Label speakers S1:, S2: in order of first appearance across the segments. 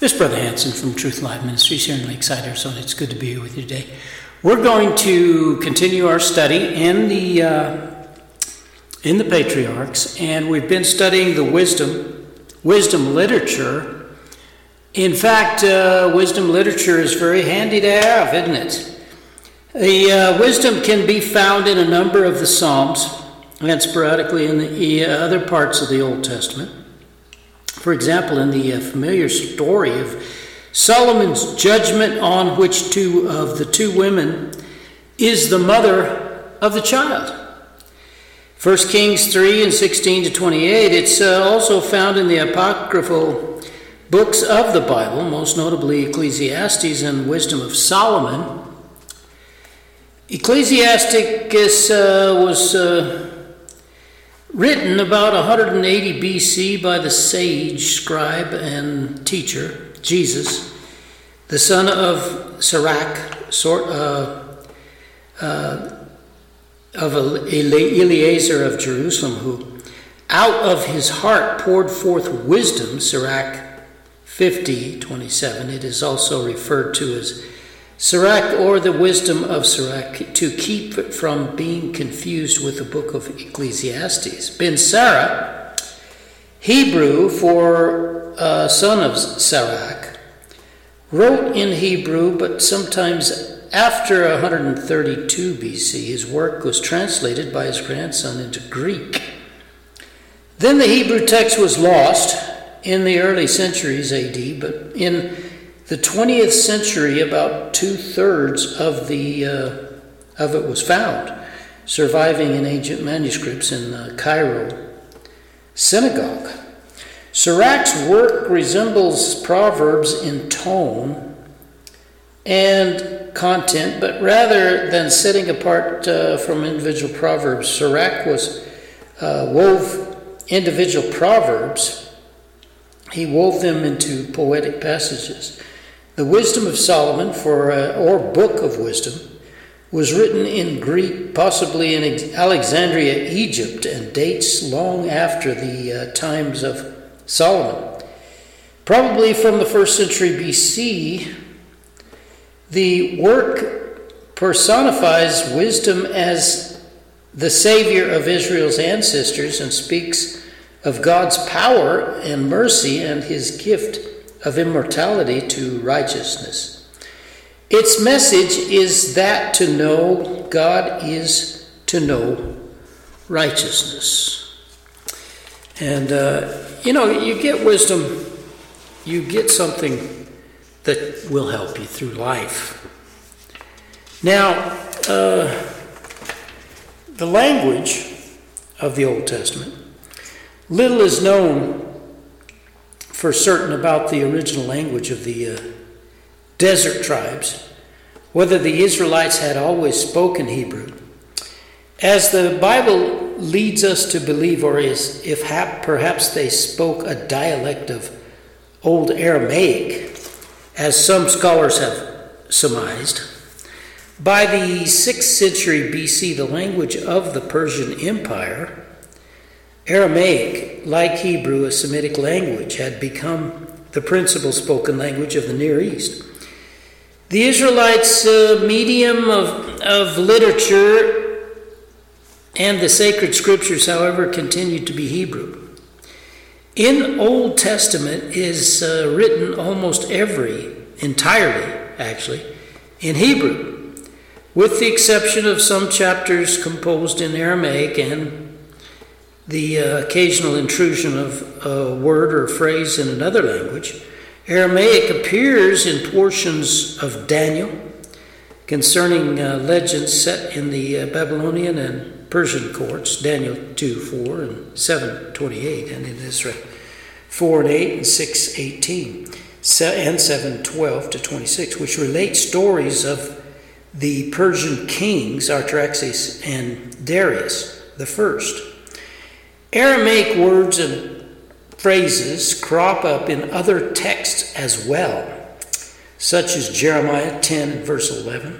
S1: This is Brother Hanson from Truth Live Ministries here in Lakeside, Arizona. It's good to be here with you today. We're going to continue our study in the patriarchs, and we've been studying the wisdom literature. In fact, wisdom literature is very handy to have, isn't it? The wisdom can be found in a number of the Psalms and sporadically in the other parts of the Old Testament. For example, in the familiar story of Solomon's judgment on which two of the two women is the mother of the child. 1 Kings 3 and 16 to 28. It's also found in the apocryphal books of the Bible, most notably Ecclesiastes and Wisdom of Solomon. Ecclesiasticus was written about 180 BC by the sage, scribe, and teacher, Jesus, the son of Sirach, of Eliezer of Jerusalem, who out of his heart poured forth wisdom, Sirach 50:27. It is also referred to as Sirach, or the wisdom of Sirach, to keep from being confused with the book of Ecclesiastes. Ben Sira, Hebrew for son of Sirach, wrote in Hebrew, but sometimes after 132 BC, his work was translated by his grandson into Greek. Then the Hebrew text was lost in the early centuries AD, but in the 20th century, about 2/3 of it was found, surviving in ancient manuscripts in the Cairo synagogue. Sirach's work resembles Proverbs in tone and content, but rather than setting apart from individual proverbs, Sirach wove individual proverbs. He wove them into poetic passages. The Wisdom of Solomon, or Book of Wisdom, was written in Greek, possibly in Alexandria, Egypt, and dates long after the times of Solomon. Probably from the 1st century BC, the work personifies wisdom as the Savior of Israel's ancestors and speaks of God's power and mercy and his gift of immortality to righteousness. Its message is that to know God is to know righteousness. And, you get wisdom, you get something that will help you through life. Now, the language of the Old Testament, little is known for certain about the original language of the desert tribes, whether the Israelites had always spoken Hebrew. As the Bible leads us to believe, or perhaps they spoke a dialect of Old Aramaic, as some scholars have surmised. By the 6th century BC, the language of the Persian Empire, Aramaic, like Hebrew, a Semitic language, had become the principal spoken language of the Near East. The Israelites' medium of literature and the sacred scriptures, however, continued to be Hebrew. In Old Testament is written almost entirely, in Hebrew, with the exception of some chapters composed in Aramaic and the occasional intrusion of a word or phrase in another language. Aramaic appears in portions of Daniel concerning legends set in the Babylonian and Persian courts, Daniel 2:4 and 7:28, and in Ezra 4:8 and 6:18, and 7:12 to 26, which relate stories of the Persian kings Artaxerxes and Darius the First. Aramaic words and phrases crop up in other texts as well, such as Jeremiah 10 and verse 11.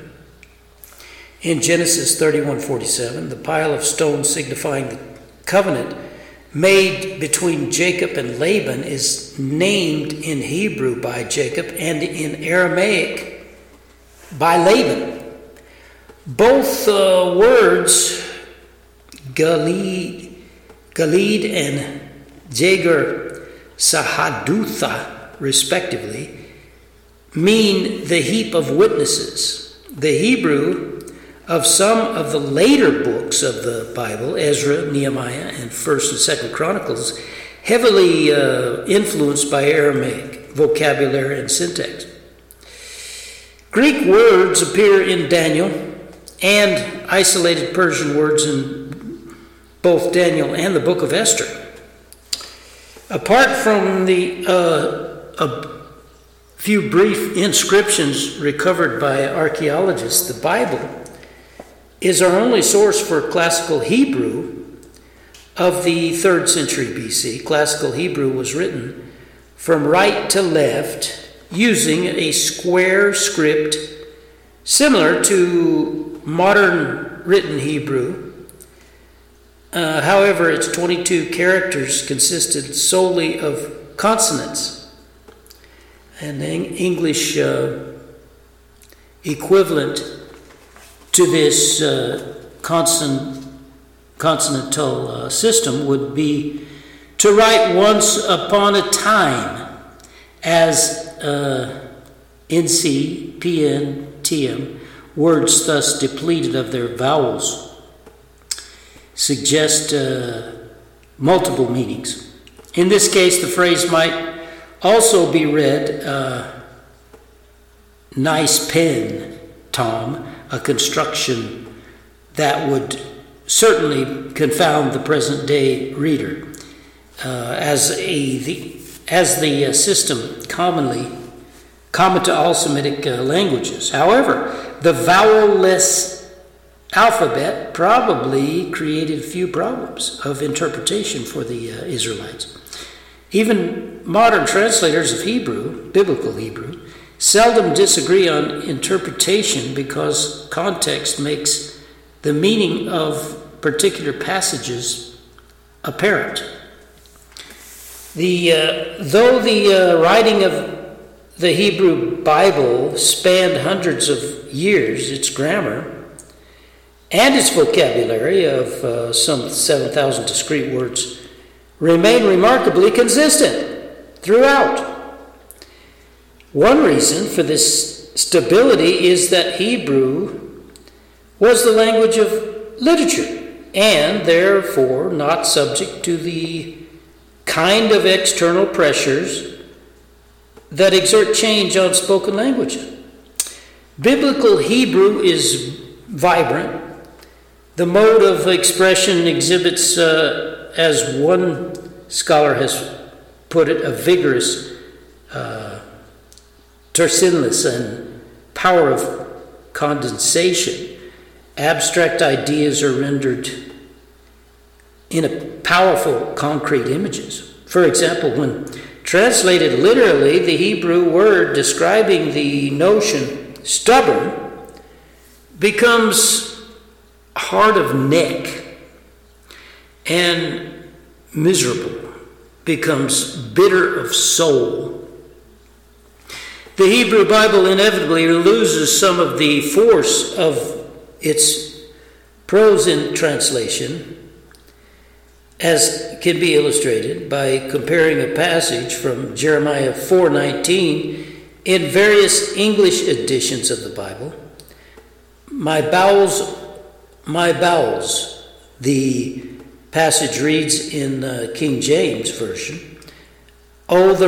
S1: In Genesis 31:47, the pile of stones signifying the covenant made between Jacob and Laban is named in Hebrew by Jacob and in Aramaic by Laban. Both words, Galid and Jagar Sahadutha, respectively, mean the heap of witnesses. The Hebrew of some of the later books of the Bible, Ezra, Nehemiah, and 1st and 2nd Chronicles, heavily influenced by Aramaic vocabulary and syntax. Greek words appear in Daniel and isolated Persian words in both Daniel and the book of Esther. Apart from a few brief inscriptions recovered by archaeologists, the Bible is our only source for classical Hebrew of the 3rd century BC. Classical Hebrew was written from right to left using a square script similar to modern written Hebrew. However, its 22 characters consisted solely of consonants. An English equivalent to this consonantal system would be to write once upon a time as NC, PN, TM, words thus depleted of their vowels suggest multiple meanings. In this case, the phrase might also be read, nice pen, Tom, a construction that would certainly confound the present-day reader, as the system common to all Semitic languages. However, the vowel-less alphabet probably created few problems of interpretation for the Israelites. Even modern translators of Hebrew, biblical Hebrew, seldom disagree on interpretation because context makes the meaning of particular passages apparent. Though the writing of the Hebrew Bible spanned hundreds of years, its grammar and its vocabulary of some 7,000 discrete words remain remarkably consistent throughout. One reason for this stability is that Hebrew was the language of literature and therefore not subject to the kind of external pressures that exert change on spoken language. Biblical Hebrew is vibrant. The mode of expression exhibits, as one scholar has put it, a vigorous tersinless and power of condensation. Abstract ideas are rendered in a powerful concrete images. For example, when translated literally, the Hebrew word describing the notion stubborn becomes hard of neck, and miserable becomes bitter of soul. The Hebrew Bible inevitably loses some of the force of its prose in translation, as can be illustrated by comparing a passage from Jeremiah 4:19 in various English editions of the Bible. My bowels, the passage reads in King James Version. Oh, the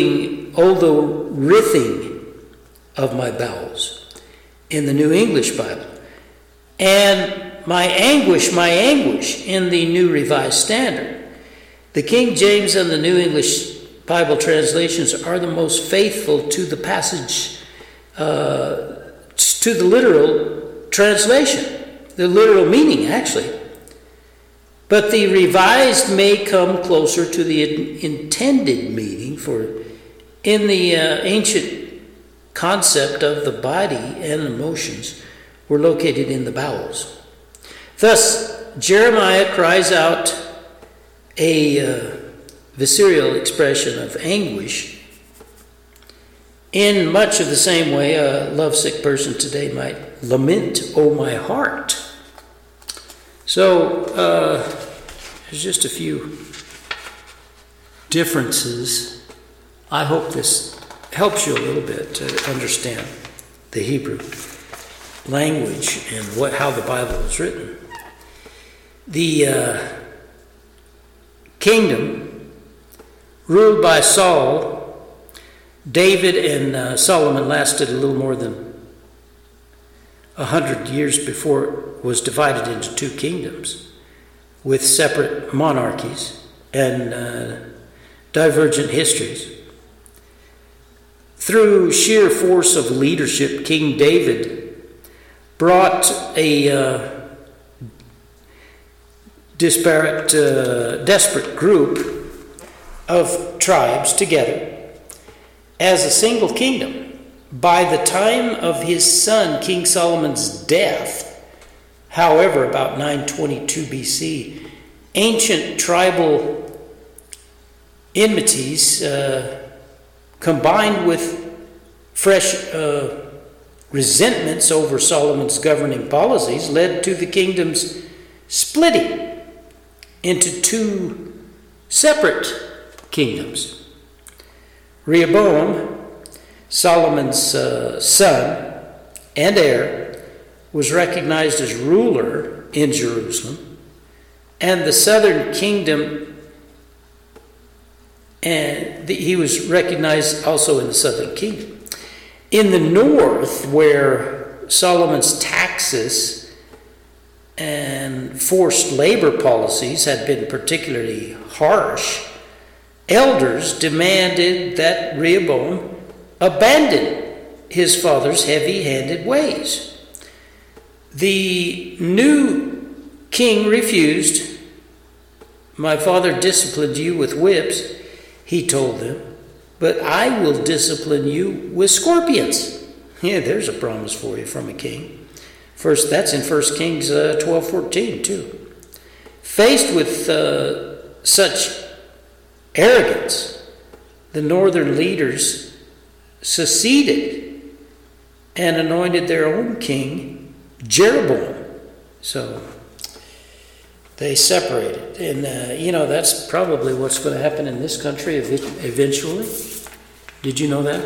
S1: writhing of my bowels in the New English Bible. And my anguish in the New Revised Standard. The King James and the New English Bible translations are the most faithful to the passage, to the literal translation, the literal meaning, actually. But the revised may come closer to the intended meaning, for in the ancient concept of the body and emotions were located in the bowels. Thus, Jeremiah cries out, a visceral expression of anguish in much of the same way a lovesick person today might lament, "Oh, my heart." So there's just a few differences. I hope this helps you a little bit to understand the Hebrew language and how the Bible was written. The kingdom ruled by Saul, David and Solomon lasted a little more than 100 years before it was divided into two kingdoms with separate monarchies and divergent histories. Through sheer force of leadership, King David brought a desperate group of tribes together as a single kingdom. By the time of his son, King Solomon's death, however, about 922 BC, ancient tribal enmities combined with fresh resentments over Solomon's governing policies led to the kingdom's splitting into two separate kingdoms. Rehoboam, Solomon's son and heir, was recognized as ruler in Jerusalem, and the southern kingdom, and he was recognized also in the southern kingdom. In the north, where Solomon's taxes and forced labor policies had been particularly harsh, elders demanded that Rehoboam abandon his father's heavy-handed ways. The new king refused. "My father disciplined you with whips," he told them, "but I will discipline you with scorpions." Yeah, there's a promise for you from a king. That's in 1 Kings 12:14 too. Faced with such arrogance, the northern leaders seceded and anointed their own king, Jeroboam. So they separated. And, that's probably what's going to happen in this country eventually. Did you know that?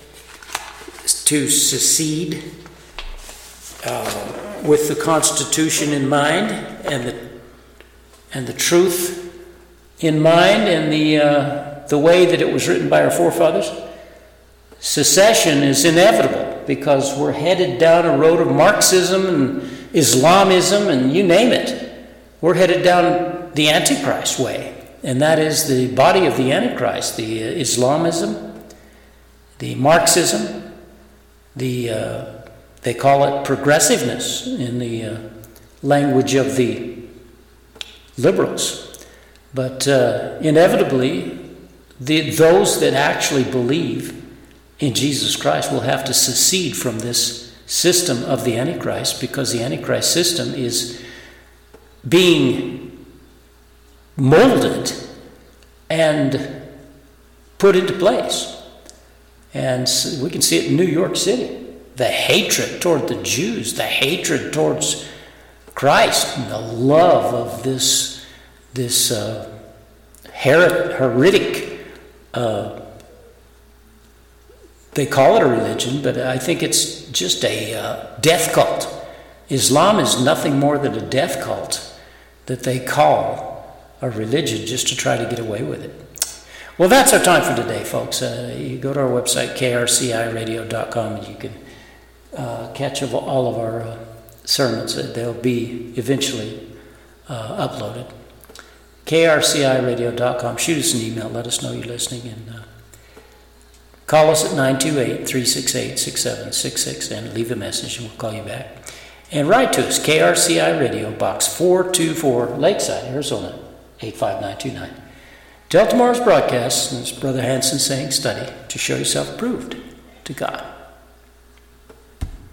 S1: To secede with the Constitution in mind and the truth in mind and the way that it was written by our forefathers. Secession is inevitable because we're headed down a road of Marxism and Islamism and you name it. We're headed down the Antichrist way, and that is the body of the Antichrist, the Islamism, the Marxism, they call it progressiveness in the language of the liberals. But inevitably, those that actually believe in Jesus Christ will have to secede from this system of the Antichrist, because the Antichrist system is being molded and put into place. And we can see it in New York City. The hatred toward the Jews, the hatred towards Christ, and the love of this heretic, they call it a religion, but I think it's just a death cult. Islam is nothing more than a death cult that they call a religion just to try to get away with it. Well, that's our time for today, folks. You go to our website, krciradio.com, and you can catch all of our sermons. They'll be eventually uploaded. krciradio.com. Shoot us an email. Let us know you're listening. And call us at 928-368-6766 and leave a message, and we'll call you back. And write to us, KRCI Radio, Box 424, Lakeside, Arizona, 85929. Till tomorrow's broadcast, this is Brother Hanson saying, study to show yourself approved to God.